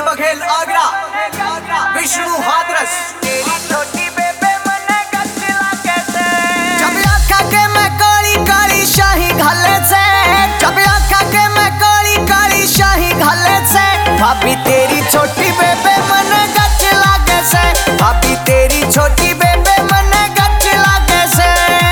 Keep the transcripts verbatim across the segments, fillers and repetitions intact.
बघेल आगरा, विष्णु हाथरस। तेरी छोटी बेबे मने गचला कैसे, जब आखा के मैं काली काली शाही घाले से, जब आखा के मैं काली काली शाही घाले से, भाभी तेरी छोटी बेबे मने गचला कैसे, भाभी तेरी छोटी बेबे मने गचला कैसे।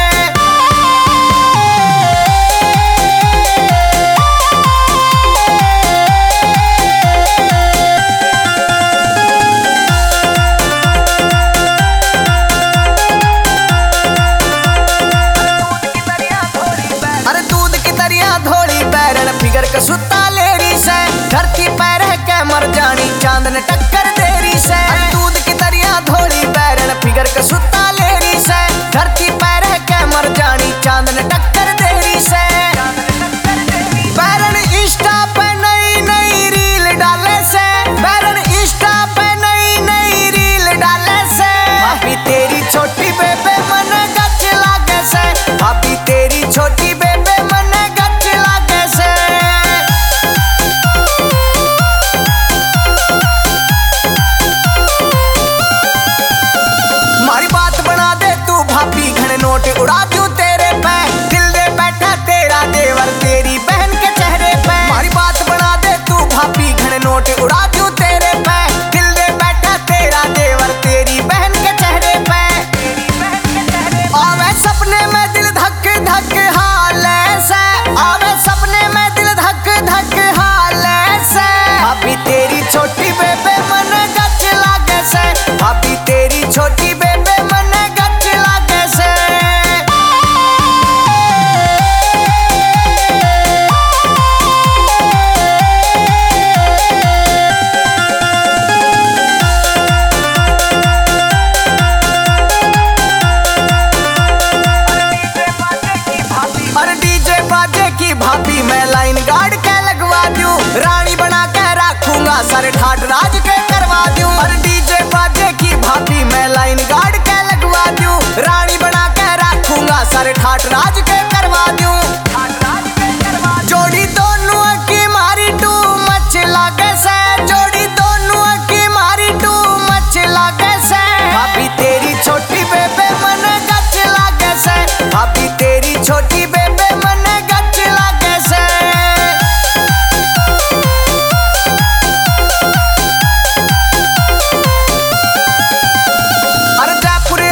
फिगर का सुता लेरी से, धरती पैर के मर जानी चांद ने टक्कर देरी से। दूध की दरिया धोली बैरन फिगर का सुता लेरी से, धरती पैर के मर जानी चांद ने टक्कर देरी से। बैरन इंस्टा पे नई नई रील डाले से, बैरन इंस्टा पे नई नई रील डाले से, भाभी तेरी छोटी बेबे मन गच लागे से, भाभी तेरी छोटी बेबे मन गच लागे से। नोट उड़ा दूं तेरे पे, दिल दे बैठा तेरा देवर तेरी बहन के चेहरे पे। हमारी बात बना दे तू भाभी, घने नोट उड़ा दूं तेरे पे, दिल दे बैठा तेरा देवर तेरी बहन के चेहरे पे। आवे सपने में दिल धक धक हाले से, आवे सपने में दिल धक धक हाले से, भाभी तेरी छोटी बेबे मन गच लागे से, भाभी तेरी छोटी बेबे मन गच लागे से। भाभी मैं लाइन गार्ड के लगवा दूं, रानी बना के रखूंगा सर ठाट राज के करवा दूं। और डीजे बाजे की भाभी मैं लाइन गार्ड के लगवा दूं, रानी बना के रखूंगा सर ठाट राज के करवा दूं। जोड़ी दोनों की मारी टू मच लागे से, जोड़ी दोनों की मारी टू मच लागे से, भाभी तेरी छोटी बेबे मन गच लागे से, भाभी तेरी छोटी बेबे मन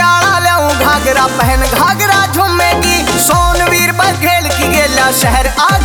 पहन घाघरा झूमेगी, सोनवीर बघेल की गेला शहर आ